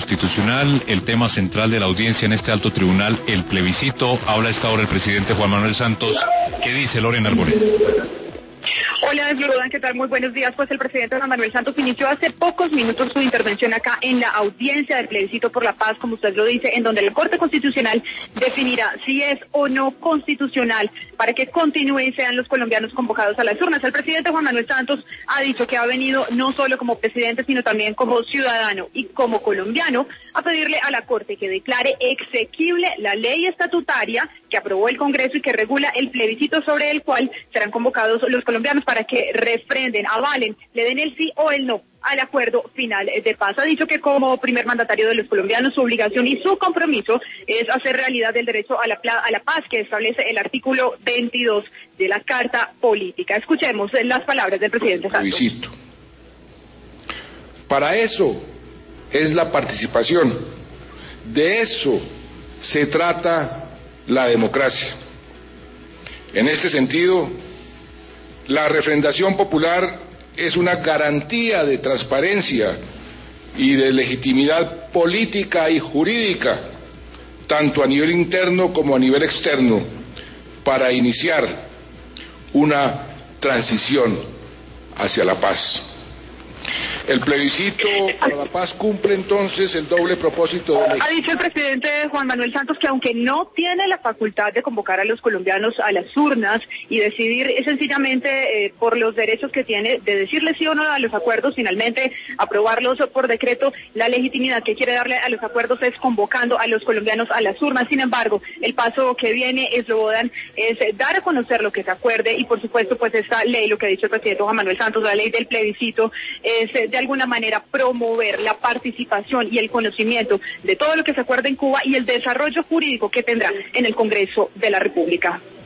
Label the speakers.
Speaker 1: constitucional, el tema central de la audiencia en este alto tribunal, el plebiscito. Habla a esta hora el presidente Juan Manuel Santos. ¿Qué dice Lorena Arboleda?
Speaker 2: Hola, Rodan, ¿qué tal? Muy buenos días. Pues el presidente Juan Manuel Santos inició hace pocos minutos su intervención acá en la audiencia del plebiscito por la paz, como usted lo dice, en donde la Corte Constitucional definirá si es o no constitucional para que continúe y sean los colombianos convocados a las urnas. El presidente Juan Manuel Santos ha dicho que ha venido no solo como presidente, sino también como ciudadano y como colombiano a pedirle a la Corte que declare exequible la ley estatutaria que aprobó el Congreso y que regula el plebiscito sobre el cual serán convocados los colombianos para que refrenden, avalen, le den el sí o el no al acuerdo final de paz. Ha dicho que como primer mandatario de los colombianos su obligación y su compromiso es hacer realidad el derecho a la paz que establece el artículo 22 de la Carta Política. Escuchemos las palabras del presidente Santos.
Speaker 3: Plebiscito. Para eso es la participación. De eso se trata la democracia. En este sentido, la refrendación popular es una garantía de transparencia y de legitimidad política y jurídica, tanto a nivel interno como a nivel externo, para iniciar una transición hacia la paz. El plebiscito para la paz cumple entonces el doble propósito de
Speaker 2: Ha dicho el presidente Juan Manuel Santos que aunque no tiene la facultad de convocar a los colombianos a las urnas y decidir sencillamente por los derechos que tiene de decirle sí o no a los acuerdos, finalmente aprobarlos por decreto, la legitimidad que quiere darle a los acuerdos es convocando a los colombianos a las urnas. Sin embargo, el paso que viene es dar a conocer lo que se acuerde y por supuesto pues esta ley, lo que ha dicho el presidente Juan Manuel Santos, la ley del plebiscito, es de alguna manera promover la participación y el conocimiento de todo lo que se acuerda en Cuba y el desarrollo jurídico que tendrá en el Congreso de la República.